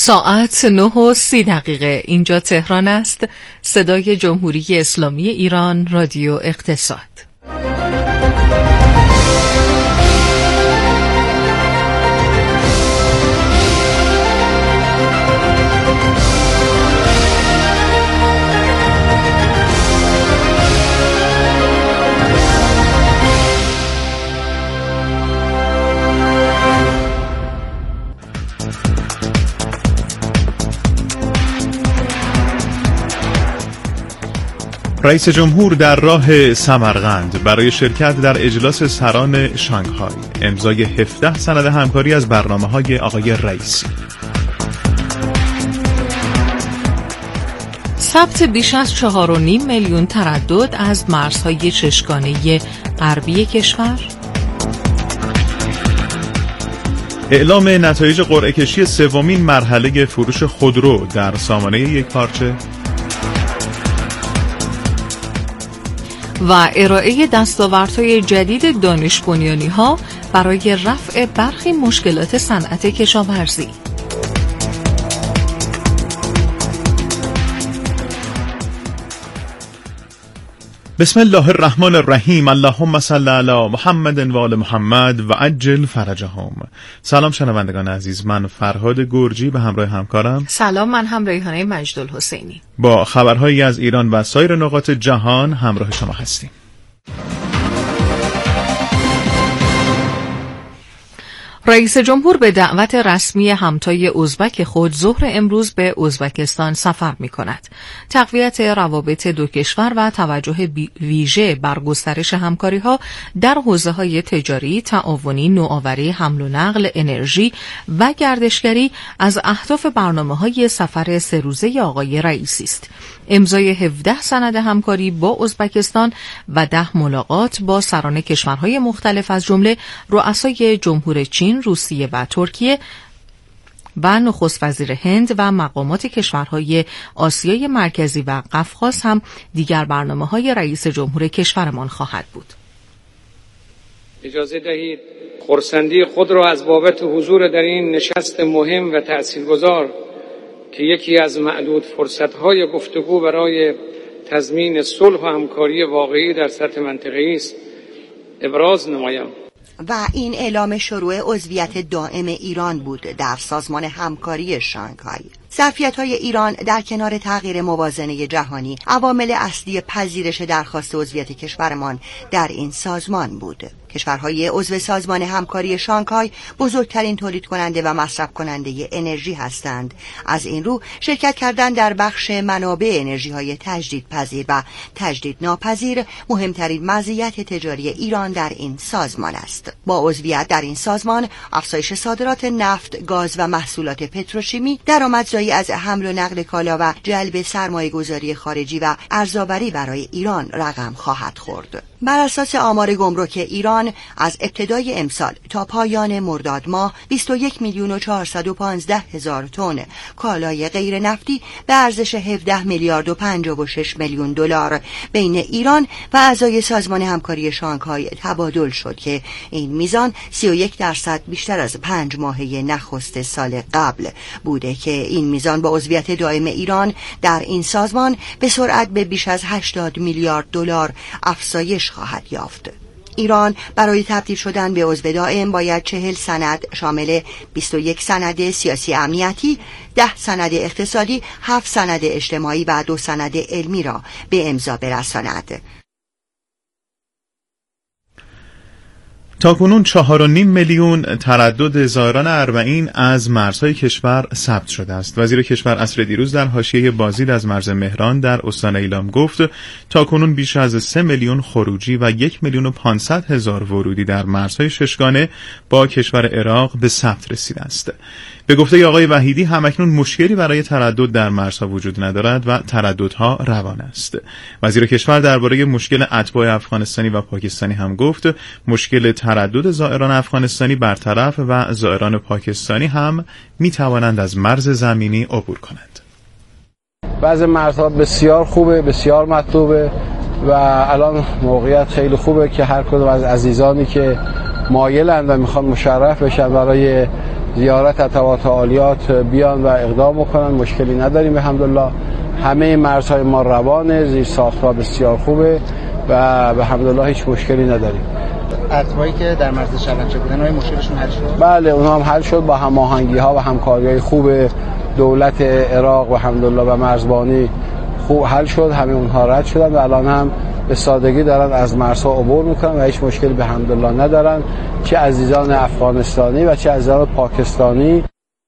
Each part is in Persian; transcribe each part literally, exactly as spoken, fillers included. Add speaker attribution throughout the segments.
Speaker 1: ساعت نه و سی دقیقه. اینجا تهران است. صدای جمهوری اسلامی ایران، رادیو اقتصاد.
Speaker 2: رئیس جمهور در راه سمرقند برای شرکت در اجلاس سران شانگهای. امضای هفده سند همکاری از برنامه‌های آقای رئیسی.
Speaker 1: ثبت بیش از چهار و نیم میلیون تردد از مرزهای ششگانه غربی کشور.
Speaker 2: اعلام نتایج قرعه کشی سومین مرحله فروش خودرو در سامانه یک پارچه.
Speaker 1: و ارائه دستاوردهای جدید دانش بنیانی‌ها برای رفع برخی مشکلات صنعت کشاورزی.
Speaker 2: بسم الله الرحمن الرحیم. اللهم صل علی محمد و آل محمد و عجل فرجهم. سلام شنوندگان عزیز، من فرهاد گرجی به همراه همکارم.
Speaker 1: سلام، من هم ریحانه مجدالحسینی
Speaker 2: با خبرهایی از ایران و سایر نقاط جهان همراه شما هستیم.
Speaker 1: رئیس جمهور به دعوت رسمی همتای ازبک خود ظهر امروز به ازبکستان سفر می کند. تقویت روابط دو کشور و توجه ویژه بر گسترش همکاری ها در حوزه های تجاری، تعاونی، نوآوری، حمل و نقل، انرژی و گردشگری از اهداف برنامه های سفر سه روزه آقای رئیسی است. امضای هفده سند همکاری با ازبکستان و ده ملاقات با سران کشورهای مختلف از جمله رؤسای جمهور چین، روسیه و ترکیه و نخست وزیر هند و مقامات کشورهای آسیای مرکزی و قفقاز هم دیگر برنامه‌های رئیس جمهور کشورمان خواهد بود.
Speaker 3: اجازه دهید خرسندی خود را از بابت حضور در این نشست مهم و تأثیرگذار که یکی از معدود فرصت‌های گفتگو برای تضمین صلح و همکاری واقعی در سطح منطقه‌ای است ابراز نمایم.
Speaker 4: و این اعلام شروع عضویت دائم ایران بود در سازمان همکاری شانگهای. ظرفیت‌های ایران در کنار تغییر موازنه جهانی عوامل اصلی پذیرش درخواست عضویت کشورمان در این سازمان بود. کشورهای عضو سازمان همکاری شانگهای بزرگترین تولید کننده و مصرف کننده انرژی هستند. از این رو شرکت کردن در بخش منابع انرژی‌های تجدیدپذیر و تجدید ناپذیر مهمترین مزیت تجاری ایران در این سازمان است. با عضویت در این سازمان افزایش صادرات نفت، گاز و محصولات پتروشیمی، درآمدزایی از حمل و نقل کالا و جلب سرمایه‌گذاری خارجی و ارزآوری برای ایران رقم خواهد خورد. بر اساس آمار گمرک ایران از ابتدای امسال تا پایان مرداد ماه بیست و یک میلیون و چهارصد و پانزده هزار تن کالای غیر نفتی به ارزش هفده میلیارد و پنجاه و شش میلیون دلار بین ایران و اعضای سازمان همکاری شانگهای تبادل شد که این میزان سی و یک درصد بیشتر از پنج ماهه نخست سال قبل بوده که این میزان با عضویت دائم ایران در این سازمان به سرعت به بیش از هشتاد میلیارد دلار افزایش خواهد یافت. ایران برای تبدیل شدن به عضو دائم باید چهل سند شامل بیست و یک سند سیاسی امنیتی، ده سند اقتصادی، هفت سند اجتماعی و دو سند علمی را به امضا برساند.
Speaker 2: تاکنون چهار و نیم میلیون تردد زائران اربعین از مرزهای کشور ثبت شده است. وزیر کشور عصر دیروز در حاشیه بازدید از مرز مهران در استان ایلام گفت تاکنون بیش از سه میلیون خروجی و یک میلیون و پانصد هزار ورودی در مرزهای ششگانه با کشور عراق به ثبت رسیده است. به گفته آقای وحیدی همکنون مشکلی برای تردد در مرزها وجود ندارد و ترددها روان است. وزیر کشور درباره مشکل اتباع افغانستانی و پاکستانی هم گفت مشکل تردد زائران افغانستانی برطرف و زائران پاکستانی هم می توانند از مرز زمینی عبور کنند.
Speaker 5: بعضی مرزها بسیار خوبه، بسیار مطلوبه و الان موقعیت خیلی خوبه که هر کدوم از عزیزانی که مایلند و میخوان مشرف بشن برای زیارت اتوات عالیات بیان و اقدام بکنن، مشکلی نداریم الحمدلله. همه مرزهای ما روانه، زیر ساخت‌ها بسیار خوبه و به الحمدلله هیچ مشکلی نداریم.
Speaker 6: اتباعی که در مرز شلنچه بودن های مشکلشون حل شد؟
Speaker 5: بله اونها هم حل شد با هماهنگی‌ها و همکاری‌های خوب دولت عراق و الحمدلله و مرزبانی خوب حل شد. همه اونها رد شدن و الان هم به سادگی دارن از مرزها عبور میکنن و هیچ مشکلی به الحمدلله ندارن، چه عزیزان افغانستانی و چه عزیزان پاکستانی.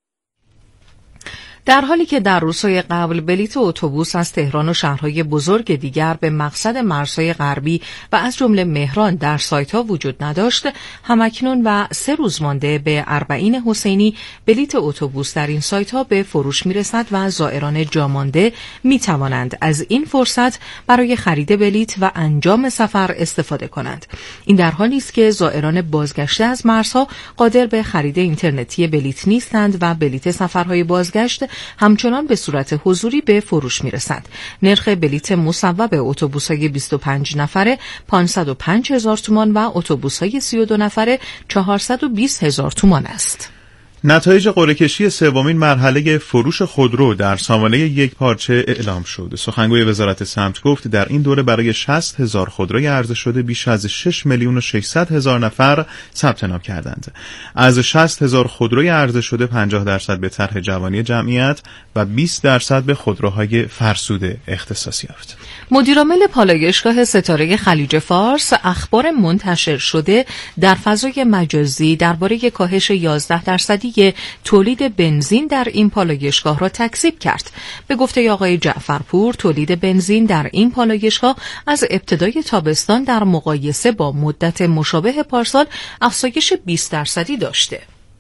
Speaker 1: در حالی که در روزهای قبل بلیت اتوبوس از تهران و شهرهای بزرگ دیگر به مقصد مرزهای غربی و از جمله مهران در سایت‌ها وجود نداشت، همکنون و سه روز مانده به اربعین حسینی بلیت اتوبوس در این سایت‌ها به فروش میرسد و زائران جامانده میتوانند از این فرصت برای خرید بلیت و انجام سفر استفاده کنند. این در حالی است که زائران بازگشته از مرزها قادر به خرید اینترنتی بلیت نیستند و بلیت سفرهای بازگشت همچنان به صورت حضوری به فروش میرسد. نرخ بلیت مصوب اتوبوس‌های بیست و پنج نفره پانصد و پنج هزار تومان و اتوبوس‌های سی و دو نفره چهارصد و بیست هزار تومان است.
Speaker 2: نتایج قرعه‌کشی سومین مرحله فروش خودرو در سامانه یک پارچه اعلام شد. سخنگوی وزارت سمت گفت در این دوره برای شصت هزار خودروی عرضه شده بیش از شش میلیون و ششصد هزار نفر ثبت نام کردند. از شصت هزار خودروی عرضه شده پنجاه درصد به طرح جوانی جمعیت و بیست درصد به خودروهای فرسوده اختصاص یافت.
Speaker 1: مدیرعامل پالایشگاه ستاره خلیج فارس اخبار منتشر شده در فضای مجازی درباره کاهش یازده درصدی تولید بنزین در این پالایشگاه را تکذیب کرد. به گفته آقای جعفرپور، تولید بنزین در این پالایشگاه از ابتدای تابستان در مقایسه با مدت مشابه پارسال افزایش بیست درصدی داشته.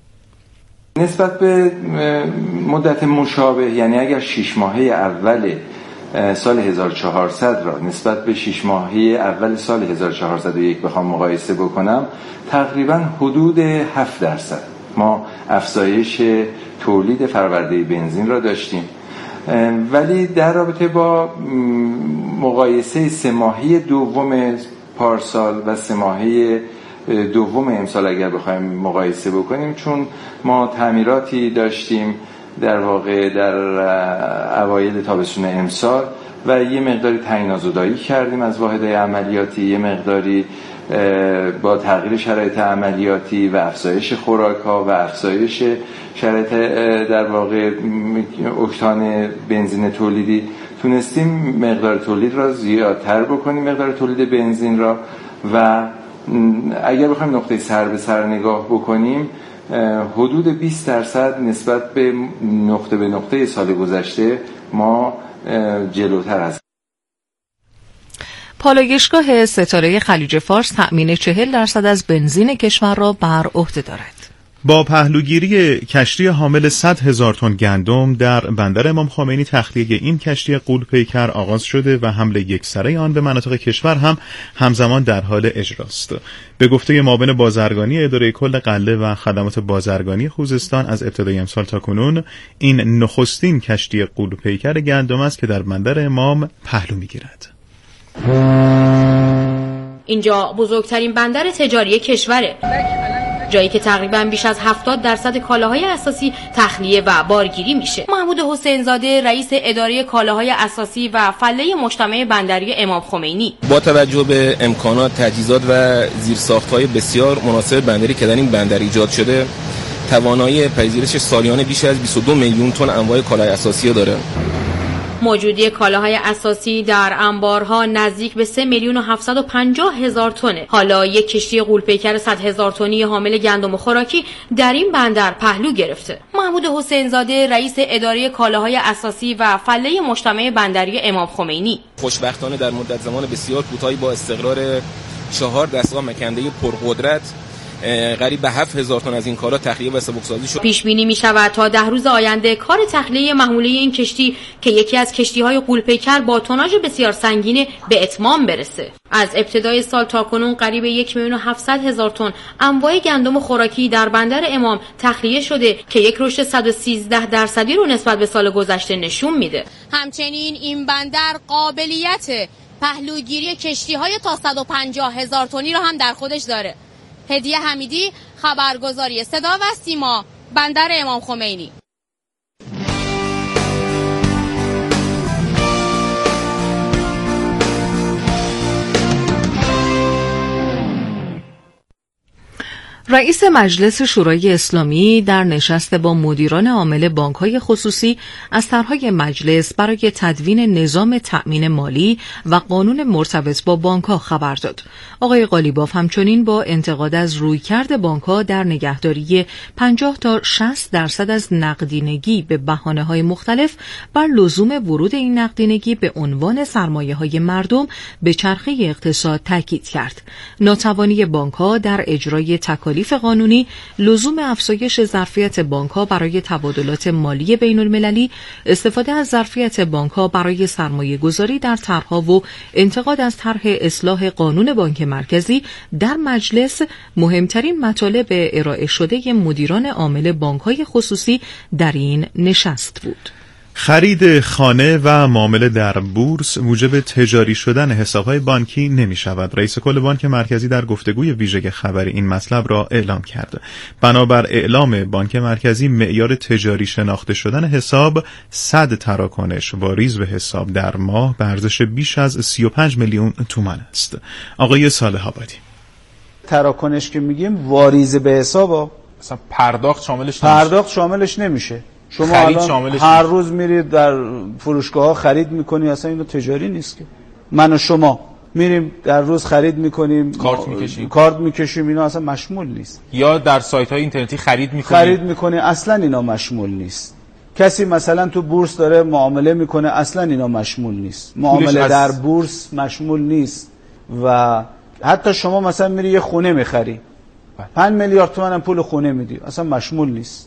Speaker 7: نسبت به مدت مشابه، یعنی اگر شش ماهه اول سال هزار و چهارصد را نسبت به شش ماهه اول سال هزار و چهارصد و یک بخوام مقایسه بکنم، تقریبا حدود هفت درصد ما افزایش تولید فرآورده بنزین را داشتیم. ولی در رابطه با مقایسه سه ماهه دوم پارسال و سه ماهه دوم امسال اگر بخوایم مقایسه بکنیم، چون ما تعمیراتی داشتیم در واقع در اوایل تابستون امسال و یه مقداری تعیین آزادایی کردیم از واحدهای عملیاتی، یه مقداری با تغییر شرایط عملیاتی و افزایش خوراک‌ها و افزایش شرایط در واقع اکتان بنزین تولیدی تونستیم مقدار تولید را زیادتر بکنیم، مقدار تولید بنزین را. و اگر بخوایم نقطه سر به سر نگاه بکنیم، حدود بیست درصد نسبت به نقطه به نقطه سال گذشته ما جلوتر هستیم.
Speaker 1: پالایشگاه ستاره خلیج فارس تأمین چهل درصد از بنزین کشور را بر عهده دارد.
Speaker 2: با پهلوگیری کشتی حامل صد هزار تن گندم در بندر امام خمینی، تخلیه این کشتی غول پیکر آغاز شده و حمل یکسره آن به مناطق کشور هم همزمان در حال اجراست. به گفته معاون بازرگانی اداره کل قله و خدمات بازرگانی خوزستان، از ابتدای امسال تا کنون این نخستین کشتی غول پیکر گندم است که در بندر امام پهلو می‌گیرد.
Speaker 8: اینجا بزرگترین بندر تجاری کشوره، جایی که تقریباً بیش از هفتاد درصد کالاهای اساسی تخلیه و بارگیری میشه. محمود حسین زاده، رئیس اداره کالاهای اساسی و فله مجتمع بندری امام خمینی:
Speaker 9: با توجه به امکانات، تجهیزات و زیرساخت‌های بسیار مناسب بندری که در این بندر ایجاد شده، توانایی پذیرش سالیانه بیش از بیست و دو میلیون تن انواع کالای اساسی داره.
Speaker 8: موجودی کالاهای اساسی در انبارها نزدیک به سه میلیون و هفتصد و پنجاه هزار تنه. حالا یک کشتی غول‌پیکر صد هزار تنی حامل گندم و خوراکی در این بندر پهلو گرفته. محمود حسین زاده، رئیس اداره کالاهای اساسی و فله مجتمع بندری امام خمینی:
Speaker 9: خوشبختانه در مدت زمان بسیار کوتاهی با استقرار چهار دستگاه مکنده پرقدرت قریب به هفت هزار تن از این کالا تخلیه و سبکسازی شد.
Speaker 8: پیش بینی می شود تا ده روز آینده کار تخلیه محموله این کشتی که یکی از کشتی‌های غول‌پیکر با توناژ بسیار سنگین به اتمام برسه. از ابتدای سال تا کنون قریب یک میلیون و هفتصد هزار تن انواع گندم و خوراکی در بندر امام تخلیه شده که یک رشد صد و سیزده درصدی رو نسبت به سال گذشته نشون میده.
Speaker 10: همچنین این بندر قابلیت پهلوگیری کشتی‌های تا صد و پنجاه هزار تنی رو هم در خودش داره. هدیه حمیدی، خبرگزاری صدا و سیما، بندر امام خمینی.
Speaker 1: رئیس مجلس شورای اسلامی در نشست با مدیران عامل بانک‌های خصوصی از طرح‌های مجلس برای تدوین نظام تأمین مالی و قانون مرتبط با بانک‌ها خبر داد. آقای قالیباف همچنین با انتقاد از رویکرد بانک‌ها در نگهداری پنجاه تا شصت درصد از نقدینگی به بهانه‌های مختلف بر لزوم ورود این نقدینگی به عنوان سرمایه‌های مردم به چرخه اقتصاد تاکید کرد. ناتوانی بانک‌ها در اجرای تکالیف قانونی، لزوم افزایش ظرفیت بانک‌ها برای تبادلات مالی بین‌المللی، استفاده از ظرفیت بانک‌ها برای سرمایه‌گذاری در طرح‌ها و انتقاد از طرح اصلاح قانون بانک مرکزی در مجلس مهمترین مطالب ارائه شده مدیران عامل بانک‌های خصوصی در این نشست بود.
Speaker 2: خرید خانه و معامله در بورس موجب تجاری شدن حساب‌های بانکی نمی شود. رئیس کل بانک مرکزی در گفتگوی ویژه خبری این مطلب را اعلام کرد. بنابر اعلام بانک مرکزی، معیار تجاری شناخته شدن حساب صد تراکنش واریز به حساب در ماه به ارزش بیش از سی و پنج میلیون تومان است. آقای صالح آبادی:
Speaker 11: تراکنش که میگیم واریز به حساب،
Speaker 12: مثلا پرداخت شاملش نمیشه.
Speaker 11: پرداخت شاملش نمیشه. شما الان هر روز میرید در فروشگاه ها خرید میکنی، اصلا اینو تجاری نیست که. من و شما میریم در روز خرید میکنیم،
Speaker 12: کارت میکشیم
Speaker 11: کارت میکشیم اینا اصلا مشمول نیست.
Speaker 12: یا در سایت های اینترنتی خرید میکنیم
Speaker 11: خرید میکنی اصلا اینا مشمول نیست. کسی مثلا تو بورس داره معامله میکنه، اصلا اینا مشمول نیست. معامله از... در بورس مشمول نیست. و حتی شما مثلا میری یه خونه میخری، پنج میلیارد تومان هم پول خونه میدی، اصلا مشمول نیست.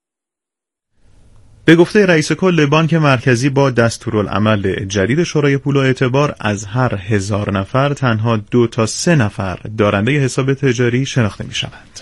Speaker 2: به گفته رئیس کل بانک مرکزی، با دستورالعمل جدید شورای پول و اعتبار از هر هزار نفر تنها دو تا سه نفر دارنده حساب تجاری شناخته می شوند.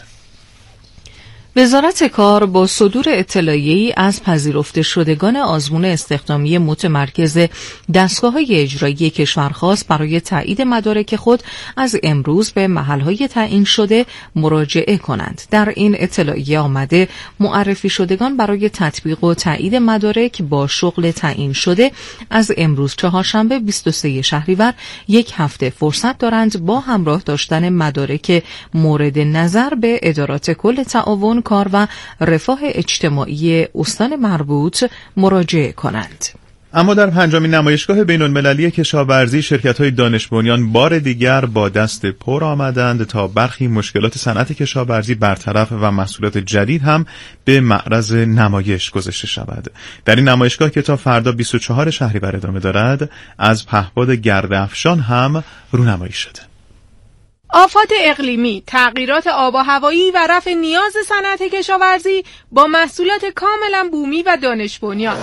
Speaker 1: وزارت کار با صدور اطلاعیه‌ای از پذیرفته شدگان آزمون استخدامی متمرکز دستگاه‌های اجرایی کشور خواست برای تایید مدارک خود از امروز به محل‌های تعیین شده مراجعه کنند. در این اطلاعیه آمده معرفی شدگان برای تطبیق و تایید مدارک با شغل تعیین شده از امروز چهارشنبه بیست و سوم شهریور یک هفته فرصت دارند با همراه داشتن مدارک مورد نظر به ادارات کل تعاون، کار و رفاه اجتماعی استان مربوط مراجعه کنند.
Speaker 2: اما در پنجمین نمایشگاه بین‌المللی کشاورزی، شرکت‌های دانش بنیان بار دیگر با دست پر آمدند تا برخی مشکلات صنعت کشاورزی برطرف و محصولات جدید هم به معرض نمایش گذاشته شود. در این نمایشگاه که تا فردا بیست و چهارم شهریور ادامه دارد، از پهپاد گرد افشان هم رونمایی شده.
Speaker 13: آفات اقلیمی، تغییرات آب و هوایی و رفع نیاز صنعت کشاورزی با محصولات کاملا بومی و دانش بنیان.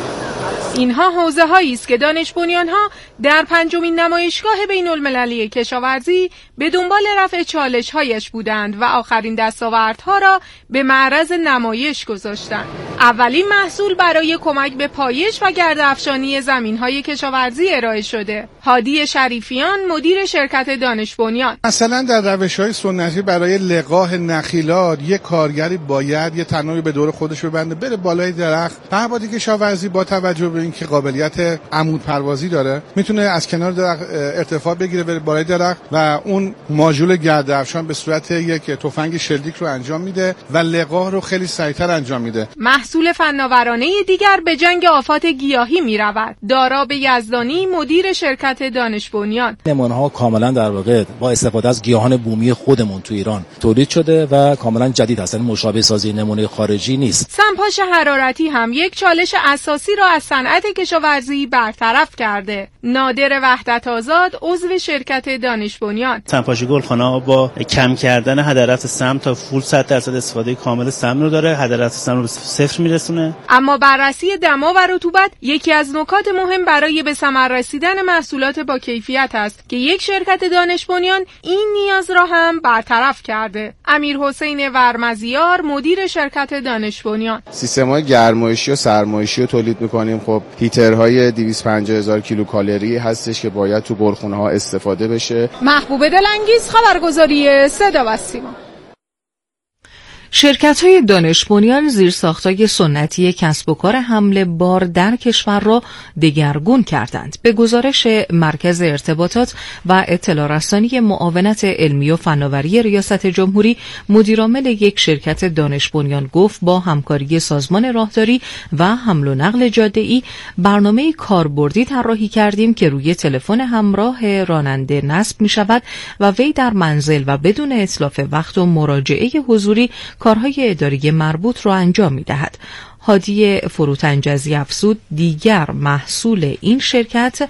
Speaker 13: اینها حوزه هایی است که دانش بنیان ها در پنجمین نمایشگاه بین المللی کشاورزی به دنبال رفع چالش هایش بودند و آخرین دستاوردها را به معرض نمایش گذاشتند. اولین محصول برای کمک به پایش و گرده‌افشانی زمین های کشاورزی ارائه شده. هادی شریفیان، مدیر شرکت دانش بنیان:
Speaker 14: مثلا در روش‌های سنتی برای لقاح نخیلات یک کارگری باید یه تنابی به دور خودش ببنده، بره بالای درخت. پهپاد کشاورزی با توجه به اینکه قابلیت عمود پروازی داره، میتونه از کنار درخت ارتفاع بگیره بره بالای درخت و اون ماژول گرده‌افشان به صورت یک تفنگ شلیک رو انجام میده و لقاح رو خیلی سریعتر انجام میده.
Speaker 13: محصول فناورانه دیگر به جنگ آفات گیاهی میرود. داراب یزدانی، مدیر شرکت دانش بنیان:
Speaker 15: نمونه‌ها کاملا در واقع با استفاده از گیاهان بومی خودمون تو ایران تولید شده و کاملا جدید هستن، مشابه سازی نمونه خارجی نیست.
Speaker 13: سمپاش حرارتی هم یک چالش اساسی را از صنعت کشاورزی برطرف کرده. نادر وحدت آزاد، عضو شرکت دانش بنیان:
Speaker 16: سمپاش گلخانه‌ها با کم کردن هدرات سم تا فول صد درصد استفاده کامل سم رو داره، هدرات سم رو به صفر میرسونه.
Speaker 13: اما بررسی دما و رطوبت یکی از نکات مهم برای به ثمر رسیدن محصولات با کیفیت است که یک شرکت دانش بنیان این نیاز را هم برطرف کرده. امیر حسین ورمزیار، مدیر شرکت دانش بنیان:
Speaker 17: سیستم‌های گرمایشی و سرمایشی رو تولید می‌کنیم. خب هیترهای دویست و پنجاه هزار کیلوکالری هستش که باید تو گلخونه‌ها استفاده بشه.
Speaker 13: محبوب دلانگیز، خبرگزاری صدا و سیما.
Speaker 1: شرکت‌های دانش بنیان زیرساخت‌های سنتی کسب و کار حمل بار در کشور را دگرگون کردند. به گزارش مرکز ارتباطات و اطلاع رسانی معاونت علمی و فناوری ریاست جمهوری، مدیرعامل یک شرکت دانش بنیان گفت با همکاری سازمان راهداری و حمل و نقل جاده‌ای برنامه کاربردی طراحی کردیم که روی تلفن همراه راننده نصب می‌شود و وی در منزل و بدون اتلاف وقت و مراجعه حضوری کارهای اداری مربوط را انجام می‌دهد. هادی فروتنجزی افزود دیگر محصول این شرکت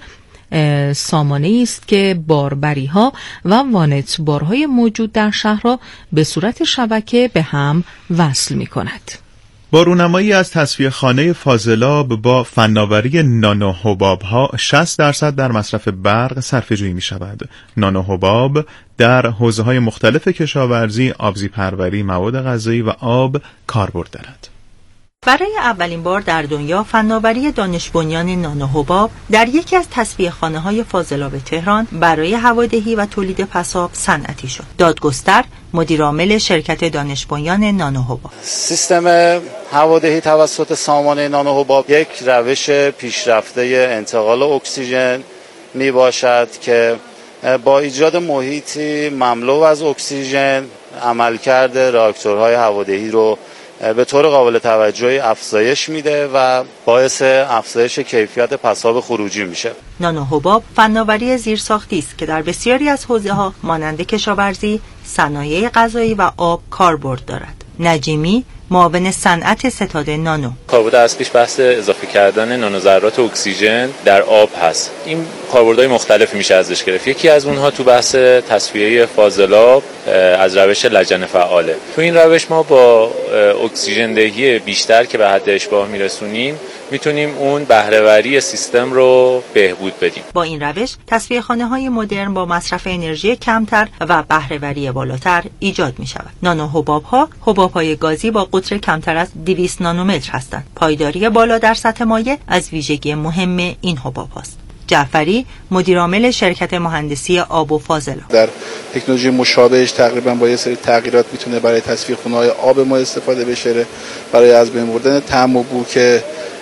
Speaker 1: سامانه است که باربری‌ها و وانت بارهای موجود در شهر را به صورت شبکه به هم وصل می‌کند.
Speaker 2: با رونمایی از تصفیه خانه فاضلاب با فناوری نانو حباب ها شصت درصد در مصرف برق صرفه‌جویی می شود. نانو حباب در حوزه‌های مختلف کشاورزی، آبزی پروری، مواد غذایی و آب کاربرد دارد.
Speaker 18: برای اولین بار در دنیا فناوری دانش بنیان نانو حباب در یکی از تصفیه خانه‌های فاضلاب تهران برای هوادهی و تولید پساب صنعتی شد. دادگستر مدیرعامل شرکت دانش بنیان نانو حباب:
Speaker 19: سیستم هوادهی توسط سامانه نانو حباب یک روش پیشرفته انتقال اکسیژن می باشد که با ایجاد محیطی مملو از اکسیژن عملکرد راکتورهای هوادهی رو به طور قابل توجهی افزایش میده و باعث افزایش کیفیت پساب خروجی میشه.
Speaker 18: نانو حباب فناوری زیرساختی است که در بسیاری از حوزه‌ها مانند کشاورزی، صنایع غذایی و آب کاربرد دارد. نجیمی معاون صنعت ستاد نانو:
Speaker 20: کاربرد اصلیش بحث اضافه کردن نانوذرات اکسیژن در آب هست. این کاربردهای مختلفی میشه ازش گرفت. یکی از اونها تو بحث تصفیه فاضلاب از روش لجن فعاله. تو این روش ما با اکسیژن دهی بیشتر که به حد اشباع میرسونیم میتونیم اون بهره‌وری سیستم رو بهبود بدیم.
Speaker 18: با این روش تصفیه خانه‌های مدرن با مصرف انرژی کمتر و بهره‌وری بالاتر ایجاد می‌شود. نانو حباب‌ها حباب‌های گازی با قطر کمتر از دویست نانومتر هستند. پایداری بالا در سطح مایع از ویژگی مهم این حباب‌هاست. جعفری مدیرعامل شرکت مهندسی آب و فاضلاب:
Speaker 17: در تکنولوژی مشابهش تقریبا با یه سری تغییرات میتونه برای تصفیه خونه‌های آب ما استفاده بشه، برای از بین بردن طعم و بو که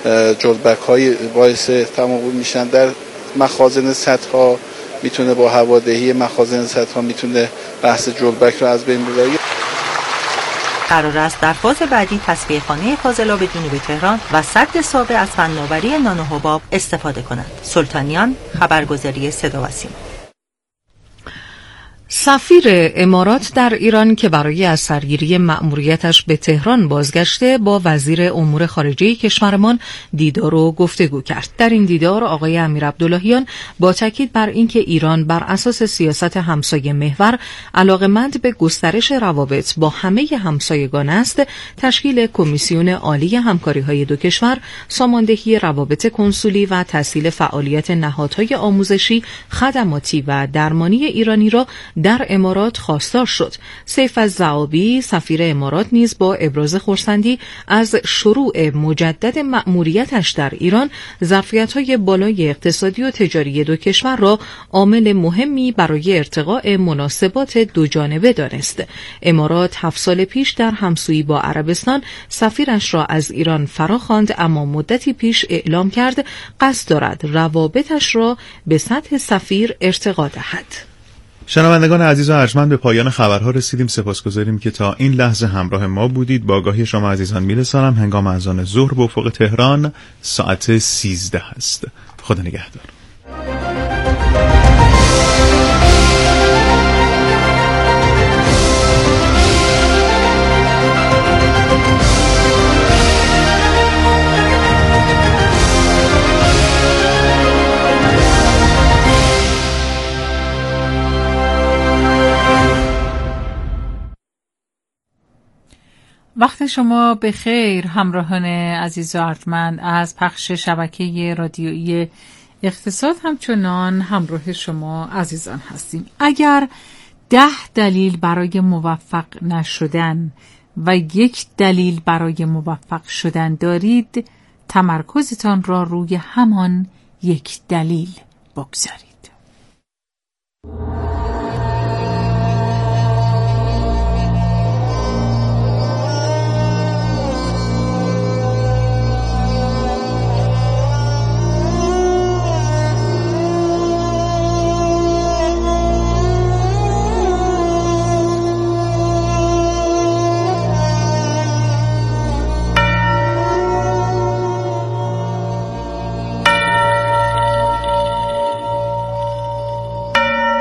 Speaker 17: جلبک‌های باعث طعم و بو میشن. در مخازن سطح‌ها میتونه با هوادهی مخازن سطح‌ها میتونه بحث جلبک رو از بین ببره.
Speaker 18: قرار است در فاز بعدی تصفیه خانه فاضلاب جنوب تهران و سد سابع از فناوری نانو حباب استفاده کنند. سلطانیان، خبرگزاری صدا و سیما.
Speaker 1: سفیر امارات در ایران که برای از سرگیری مأموریتش به تهران بازگشته با وزیر امور خارجه کشورمان دیدار و گفتگو کرد. در این دیدار آقای امیر عبداللهیان با تاکید بر اینکه ایران بر اساس سیاست همسایه محور علاقه‌مند به گسترش روابط با همه همسایگان است، تشکیل کمیسیون عالی همکاری‌های دو کشور، ساماندهی روابط کنسولی و تسهیل فعالیت نهادهای آموزشی، خدماتی و درمانی ایرانی را در امارات خواستار شد. سیف الزعابی سفیر امارات نیز با ابراز خرسندی از شروع مجدد مأموریتش در ایران ظرفیت‌های بالای اقتصادی و تجاری دو کشور را عامل مهمی برای ارتقاء مناسبات دو جانبه دانست. امارات هفت سال پیش در همسویی با عربستان سفیرش را از ایران فراخواند، اما مدتی پیش اعلام کرد قصد دارد روابطش را به سطح سفیر ارتقا دهد.
Speaker 2: شنوندگان عزیز و ارجمند، به پایان خبرها رسیدیم. سپاسگزاریم که تا این لحظه همراه ما بودید. با آگاهی شما عزیزان میرسانم هنگام اذان ظهر به افق تهران ساعت سیزده است. خدا نگهدار.
Speaker 21: وقت شما به خیر همراهان عزیز و ارجمند. از پخش شبکه رادیویی اقتصاد همچنان همراه شما عزیزان هستیم. اگر ده دلیل برای موفق نشدن و یک دلیل برای موفق شدن دارید، تمرکزتان را روی همان یک دلیل بگذارید.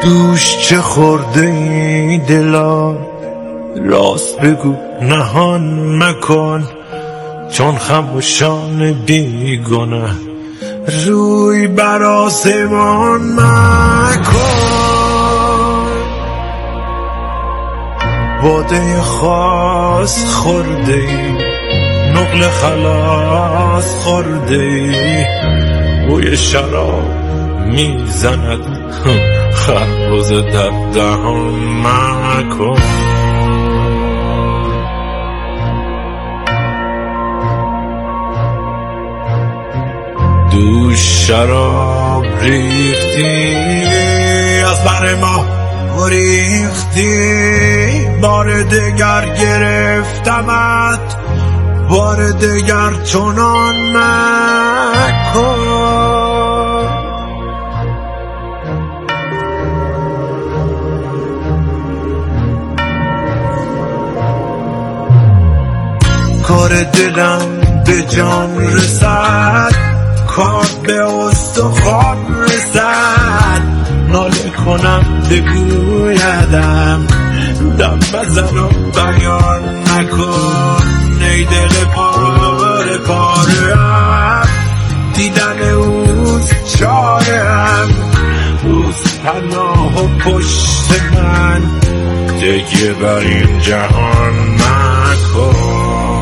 Speaker 3: دوش چه خورده ای دلا، راست بگو نهان مکن، چون خموشان بیگنه روی بر آسمان مکن. باده خاص خورده ای، نقل خلاص خورده ای، بوی شراب میزند خربز در دهان مکن. دوش شراب ریختی از بر ما ریختی، بار دگر گرفتمت، بار دگر چنان مکن. کار دلم به جان رسد، کار به استخوان رسد، ناله کنم بگویدم دم بزن و بیان نکن. ای دل پاره پاره‌ام، دیدن اوست چاره‌ام، اوست پناه و پشت من، تکیه بر این جهان مکن.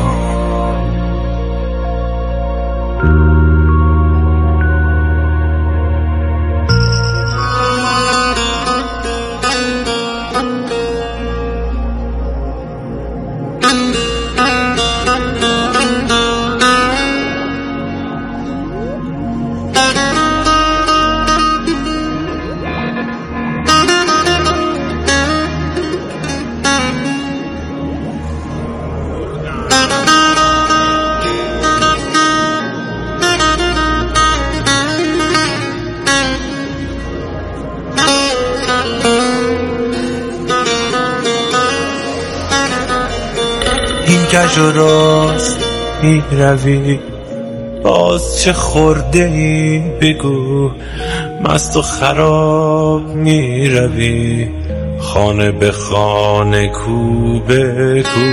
Speaker 3: کج و راست می روی، باز چه خورده ای بگو، مست و خراب می روی، خانه به خانه کو به کو.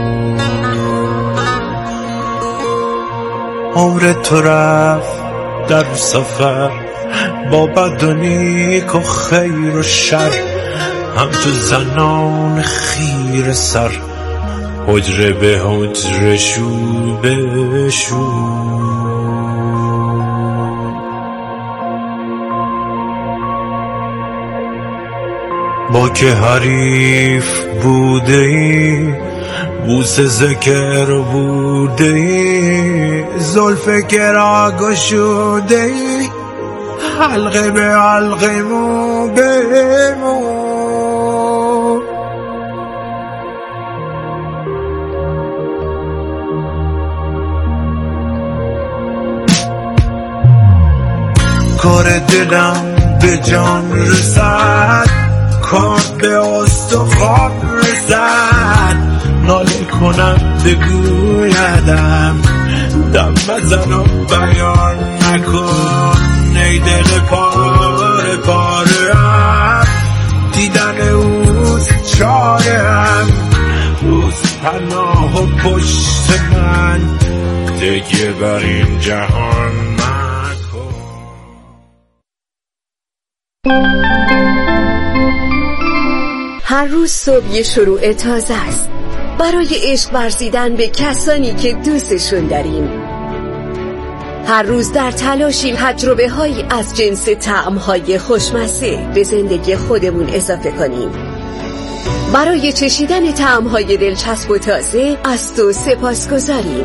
Speaker 3: عمر تو رفت در سفر با بد و نیک و خیر و شر، هم تو زنان خیر سر، حجره به حجره شو به شو. با که حریف بوده ای، بوس ذکر بوده ای، زلف کرا گشوده ای، حلقه به حلقه مو به مو. کار دلم به جان رسد، کار به استخوان رسد، ناله کنم بگویدم دم بزن و بیان نکن. ای دل پاره پاره‌ام، دیدن اوست چاره‌ام، اوست پناه و پشت من، تکیه بر این جهان من.
Speaker 22: هر روز صبح یه شروع تازه است برای عشق ورزیدن به کسانی که دوستشون داریم. هر روز در تلاشیم تجربه هایی از جنس طعم های خوشمزه به زندگی خودمون اضافه کنیم. برای چشیدن طعم های دلچسب و تازه از تو سپاس گذاریم.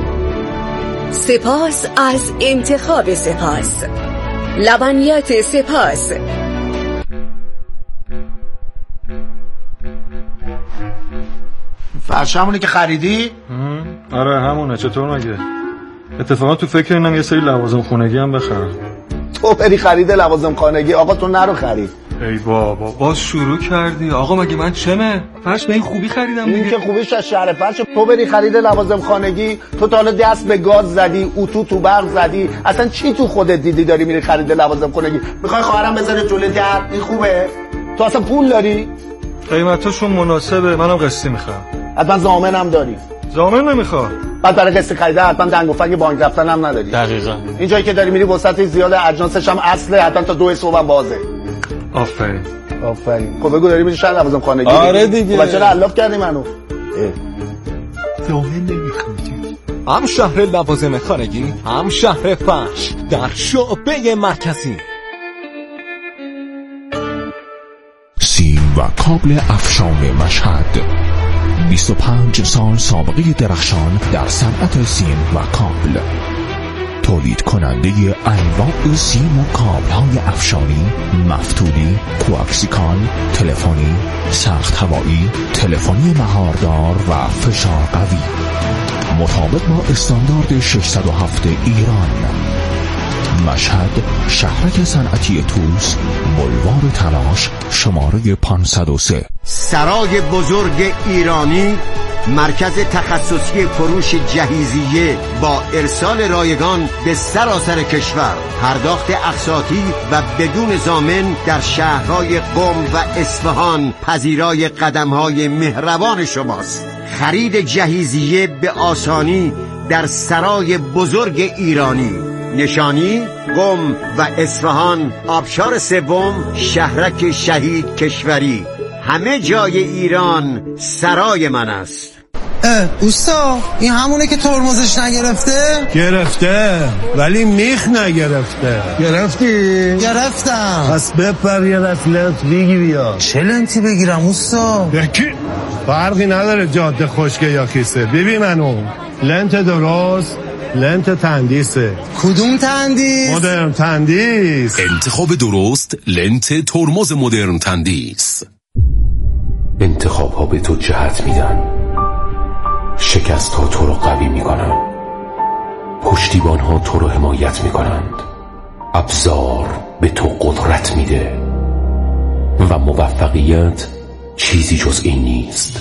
Speaker 22: سپاس از انتخاب سپاس، لبنیات سپاس.
Speaker 23: فرش همونه که خریدی؟
Speaker 24: آره همونه. چطور مگه؟ اتفاقا تو فکر اینم یه سری لوازم خونگی هم بخرم.
Speaker 23: تو بری خرید لوازم خانگی؟ آقا تو نرو خرید.
Speaker 24: ای بابا باز شروع کردی. آقا مگه من چمه؟ فرش به این خوبی خریدم دیگه.
Speaker 23: این که خوبیش از شهر فرش. تو بری خرید لوازم خانگی، تو تا حالا دست به گاز زدی، اتو تو برق زدی، اصلا چی تو خودت دیدی داری میری خرید لوازم خانگی؟ میخوای خواهرم بذاره جلوی در؟ این خوبه؟ تو اصلا پول داری؟
Speaker 24: قیمتاشون مناسبه، منم قسطی میخوام.
Speaker 23: حتما ضامنم داری؟
Speaker 24: ضامن نمیخوام.
Speaker 23: بعد برای قسط خریده حتما دنگ و فنگ بانک رفتن هم نداری.
Speaker 24: دقیقاً.
Speaker 23: این جایی که داری میری وسط زیاد اجناسش هم اصله، حتما تا دو صبح هم بازه.
Speaker 24: آفرین.
Speaker 23: آفرین. خب بگو داری میری شهر لوازم خانگی؟
Speaker 24: آره دیگه.
Speaker 23: بچه را علاف کردی منو.
Speaker 4: ضامن نمیخوام. هم شهر لوازم خانگی، هم شهر فرش در شعبه مرکزی.
Speaker 5: سیم و کابل افشان مشهد، بیست و پنج سال سابقه درخشان در صنعت سیم و کابل. تولید کننده انواع سیم و کابل های افشانی، مفتولی، کوآکسیکال، تلفنی، سخت هوایی، تلفنی مهاردار و فشار قوی، مطابق با استاندارد ششصد و هفت ایران. مشهد، شهرک صنعتی توس، بلوار تلاش، شماره پانصد و سه.
Speaker 6: سرای بزرگ ایرانی، مرکز تخصصی فروش جهیزیه با ارسال رایگان به سراسر کشور، پرداخت اقساطی و بدون ضامن در شهرهای قم و اصفهان پذیرای قدمهای مهربان شماست. خرید جهیزیه به آسانی در سرای بزرگ ایرانی، نشانی قم و اصفهان، آبشار سوم، شهرک شهید کشوری. همه جای ایران سرای من است.
Speaker 7: اوستا این همونه که ترمزش نگرفته؟
Speaker 25: گرفته ولی میخ نگرفته.
Speaker 7: گرفتی؟ گرفتم.
Speaker 25: پس بپر یه دست لنت بگی بیا.
Speaker 7: چه لنتی بگیرم اوستا؟
Speaker 25: یکی فرقی نداره جاده خشکه یا کیسه. ببین منو لنت درست، لنت تندیسه.
Speaker 7: کدوم تندیس؟
Speaker 25: مدرن تندیس.
Speaker 26: انتخاب درست، لنت ترمز مدرن تندیس. انتخاب ها به تو جهت میدن، شکست ها تو رو قوی میکنن، پشتیبان ها تو رو حمایت میکنند، ابزار به تو قدرت میده و موفقیت چیزی جز این نیست.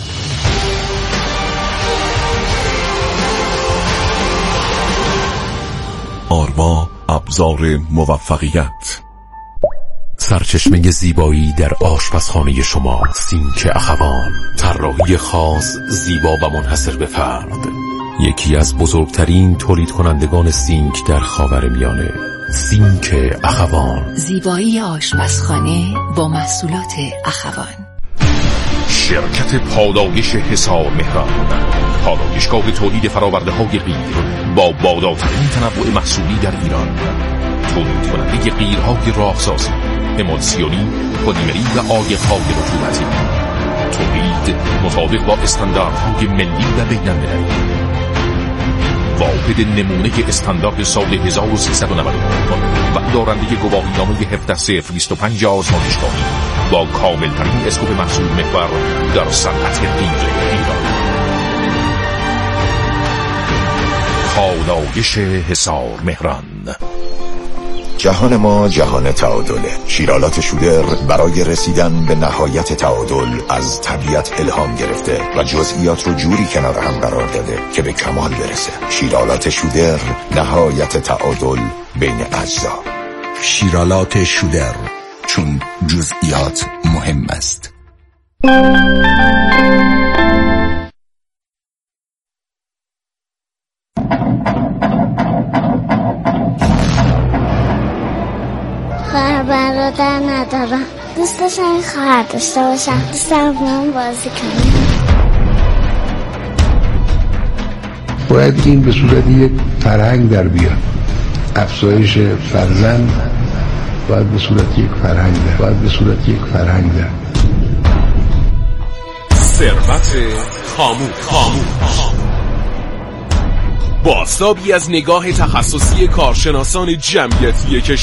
Speaker 5: آرما، ابزار موفقیت.
Speaker 26: سرچشمه زیبایی در آشپزخانه شما، سینک اخوان. طراحی خاص، زیبا و منحصر به فرد. یکی از بزرگترین تولید کنندگان سینک در خاورمیانه، سینک اخوان.
Speaker 27: زیبایی آشپزخانه با محصولات اخوان.
Speaker 26: شرکت پادایش حصار مهران، پادایشگاه تولید فراورده های غیر با بالاترین تنوع محصولی در ایران. تولید کننده غیرهای راهسازی، امولسیونی، پلیمری و عایق‌های رطوبتی. تولید مطابق با استانداردهای ملی و بین‌المللی. واحد نمونه استاندارد سال هزار و سیصد و نود و نه و دارنده گواهینامه هفده صفر بیست و پنج آزمایشگاهی با کاملترین اسکوپ محصول محور در صنعت غیر ایران. پادایش حصار مهران.
Speaker 28: جهان ما جهان تعادله. شیرالات شودر برای رسیدن به نهایت تعادل از طبیعت الهام گرفته و جزئیات رو جوری کنار هم قرار داده که به کمال برسه. شیرالات شودر، نهایت تعادل بین اجزا.
Speaker 29: شیرالات شودر، چون جزئیات مهم است.
Speaker 30: خواهر برادر ندارم. دوست داشتم خواهر داشته باشم. دوست دارم با هم بازی کنم.
Speaker 31: باید این به صورت یک فرهنگ در بیاد. افزایش فرزند باید به صورت یک فرهنگ در باید به صورت یک فرهنگ در
Speaker 26: ثروت خاموش. بازتابی از نگاه تخصصی کارشناسان جمعیتی کشور.